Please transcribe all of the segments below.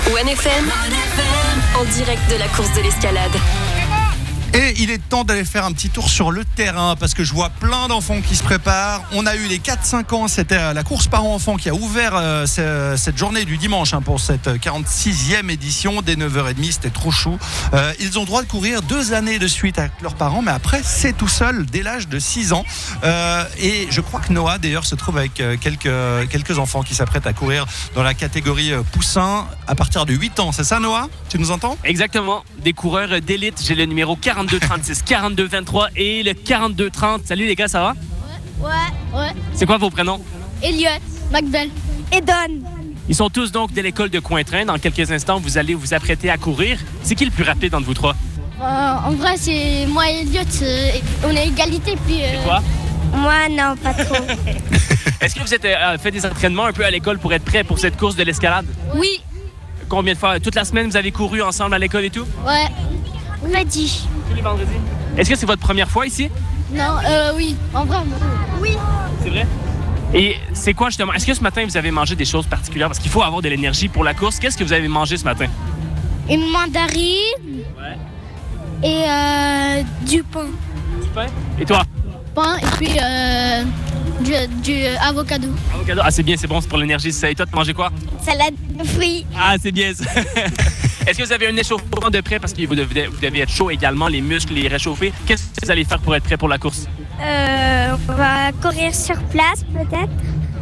OneFM, en direct de la course de l'escalade. Et il est temps d'aller faire un petit tour sur le terrain parce que je vois plein d'enfants qui se préparent. On a eu les 4-5 ans, c'était la course parents-enfants qui a ouvert cette journée du dimanche pour cette 46e édition dès 9h30, c'était trop chou. Ils ont le droit de courir 2 années de suite avec leurs parents, mais après c'est tout seul dès l'âge de 6 ans. Et je crois que Noah d'ailleurs se trouve avec quelques enfants qui s'apprêtent à courir dans la catégorie poussin à partir de 8 ans. C'est ça Noah? Tu nous entends? Exactement, des coureurs d'élite. J'ai le numéro 4236, 4223 et le 4230. Salut les gars, ça va? Ouais. C'est quoi vos prénoms? Elliot, Macbell et Don. Ils sont tous donc de l'école de Cointrin. Dans quelques instants, vous allez vous apprêter à courir. C'est qui le plus rapide entre vous trois? En vrai, c'est moi et Elliot. On a égalité. Puis, Et toi? Moi, non, pas trop. Est-ce que vous êtes fait des entraînements un peu à l'école pour être prêt pour cette course de l'escalade? Oui. Combien de fois? Toute la semaine, vous avez couru ensemble à l'école et tout? Ouais. On l'a dit. Tous les vendredis. Est-ce que c'est votre première fois ici? Non, oui. En vrai, oui. C'est vrai? Et c'est quoi justement? Est-ce que ce matin, vous avez mangé des choses particulières? Parce qu'il faut avoir de l'énergie pour la course. Qu'est-ce que vous avez mangé ce matin? Une mandarine. Ouais. Et du pain. Du pain? Et toi? Pain et puis du avocado. Avocado? Ah, c'est bien, c'est bon, c'est pour l'énergie. Et toi, tu manges quoi? Salade de fruits. Ah, c'est bien ça. Est-ce que vous avez un échauffement de prêt? Parce que vous devez être chaud également, les muscles, les réchauffer. Qu'est-ce que vous allez faire pour être prêt pour la course? On va courir sur place, peut-être.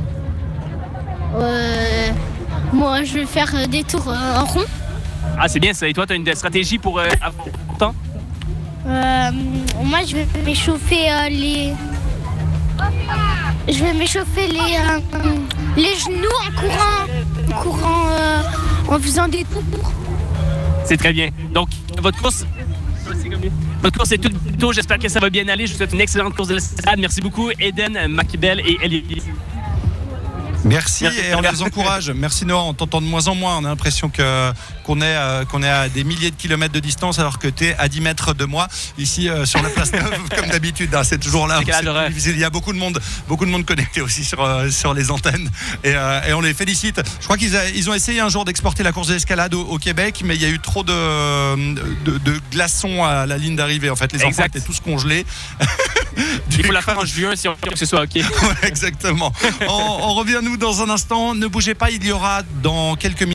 Moi, je vais faire des tours en rond. Ah, c'est bien ça. Et toi, tu as une stratégie pour avoir le temps? Moi, je vais m'échauffer Je vais m'échauffer les genoux en courant, en faisant des tours. C'est très bien. Donc, votre course est toute tôt. J'espère que ça va bien aller. Je vous souhaite une excellente course de l'escalade. Merci beaucoup, Eden, Macbell et Ellie. Merci et on les encourage. Merci Noah, on t'entend de moins en moins. On a l'impression qu'on est à des milliers de kilomètres de distance alors que tu es à 10 mètres de moi ici sur la place Neuve comme d'habitude. C'est toujours là. Il y a beaucoup de monde connecté aussi sur les antennes et on les félicite. Je crois qu'ils ont essayé un jour d'exporter la course de l'escalade au Québec, mais il y a eu trop de glaçons à la ligne d'arrivée. En fait, les enfants étaient tous congelés. Il faut la faire en juin si on veut que ce soit OK. Ouais, exactement. On revient nous dans un instant. Ne bougez pas, il y aura dans quelques minutes